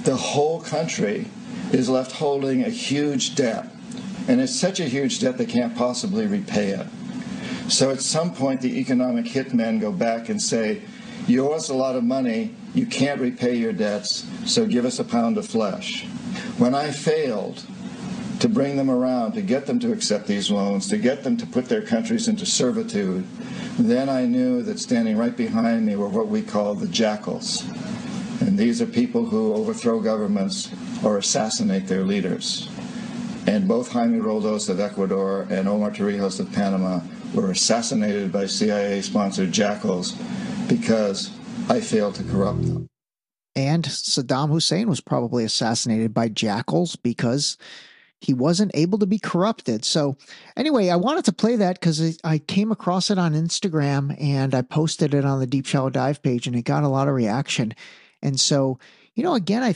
the whole country is left holding a huge debt. And it's such a huge debt they can't possibly repay it. So at some point, the economic hitmen go back and say, you owe us a lot of money, you can't repay your debts, so give us a pound of flesh. When I failed to bring them around, to get them to accept these loans, to get them to put their countries into servitude, then I knew that standing right behind me were what we call the jackals. And these are people who overthrow governments or assassinate their leaders. And both Jaime Roldos of Ecuador and Omar Torrijos of Panama were assassinated by CIA-sponsored jackals because I failed to corrupt them. And Saddam Hussein was probably assassinated by jackals because he wasn't able to be corrupted. So anyway, I wanted to play that because I came across it on Instagram and I posted it on the Deep Shallow Dive page and it got a lot of reaction. And so, again, I